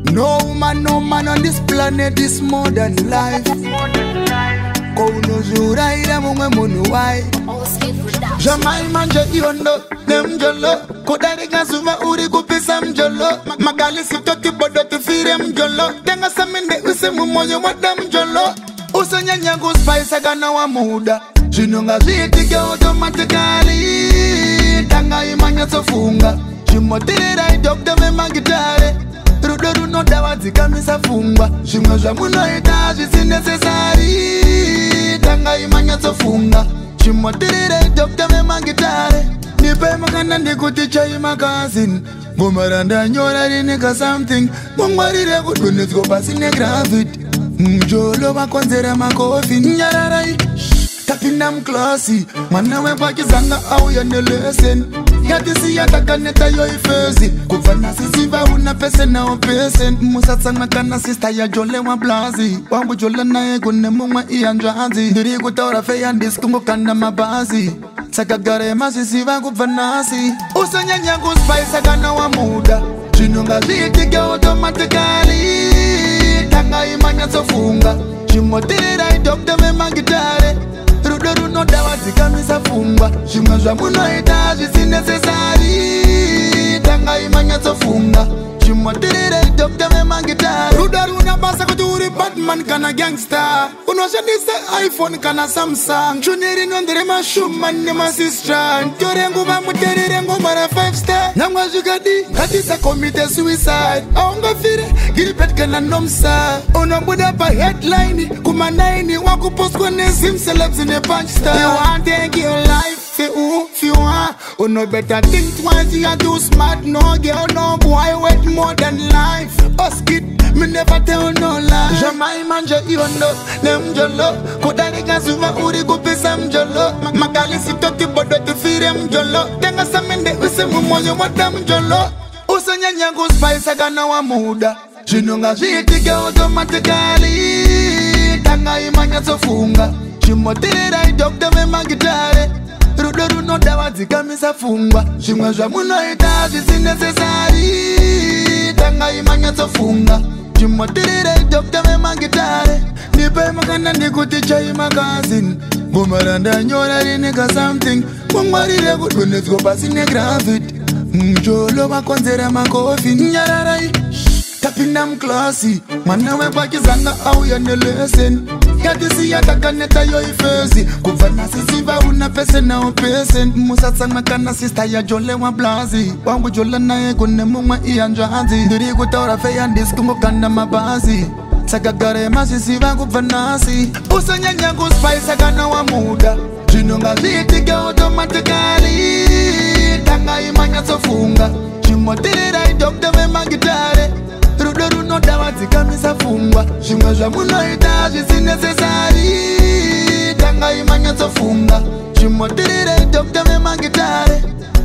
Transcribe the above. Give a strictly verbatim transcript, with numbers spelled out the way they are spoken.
No man, no man on this planet is more than life. Kono jura ira mwe munu wai. Jamai manje iondo, nem jolo. Kodari gazuma uri kupisa mjolo. Magali sitoti bodo tufire mjolo. Tenga saminde use mumoyo wada mjolo. Usa nyanyangu spice gana wa muda. Jinunga zitike automatically. Tanga imanya sofunga. Jimotira idokta me magitare. Rudoru no dawa zikamisa fungwa. Shimwa muno itaji si necessary. Tanga imanya sofunga. Shimotira idokta me magitare. Nipe makana ndikuticha imakazin. Gomaranda nyora rinika something. Mungwarire kudunit go pasine gravity. Mjolo makonzera makofi nyararai. Tapina mklasi. Mana wepa kizanga au ya nelesen. Yatisi yatakaneta yo ifezi. Kufana sisiva una pese na opesen. Musatsa makana sista ya jole wa blazi. Wambu jole na ego ne mungwa ianjazi. Diri kutora feya diskungo kanda mabazi. Sakagare masisiva kufanasi. Usanya nyangu spice gana wa muda. Jinunga zitike automatically. Tanga imanya sofunga. Jimotira idokta me magitare. Rudoru no dawa zikamisa fungwa. Shimwa muno itaji si necessary. Tanga imanya sofunga. Jimotira idokta me magitare. Rudoru na basa kuturi Batman kana gangster. Unosha nise iPhone kana Samsung. Chuniri nondere ma shuman ni ma sister. Ntore nguva muterire ngomara five star. Nyangwa jugadi katisa commit suicide. Aonga fire giripet kana nomsa. Unombuda pa headline kuma nine waku post kwenye sim celebs in a punch star. You want take your life fi who fi want. Uno better think twice, you are too smart. No girl no boy wait more than life. Us kid me never tell no lie. Jamai manje iondo nem jolo. Kodari gazuma uri kupisa mjolo. Magali sitoti bodo tufire mjolo. Tenga samende use mumoyo wada mjolo. Usanya nyangu spice gana wa muda. Jinunga zitike automatically. Tanga imanya sofunga. Jimotira idokta me magitare. Rudoru no dawa zikamisa fungwa. Shimwa muno itaji si necessary. Tanga imanya sofunga. Jimotira idokta me magitare. Nipe makana ndikuticha imakazin. Gomaranda nyora rinika something. Mungwarire kudunit go pasine gravity. Mjolo makonzera makofi nyararai. Tapina mklasi. Mana wepa kizanga au ya nelesen. Yatisi yatakaneta yo ifezi. Kufana sisiva una pese na opesen. Musatsa makana sista ya jole wa blazi. Wambu jole na ego ne mungwa ianjazi. Diri kutora feya diskungo kanda mabazi. Sakagare masisiva kufanasi. Usanya nyangu spice gana wa muda. Jinunga zitike automatically. Tanga imanya sofunga. Jimotira idokta me magitare. Rudoru no dawa zikamisa fungwa. Shimwa muno itaji si necessary. Tanga imanya sofunga. Jimotira idokta me magitare.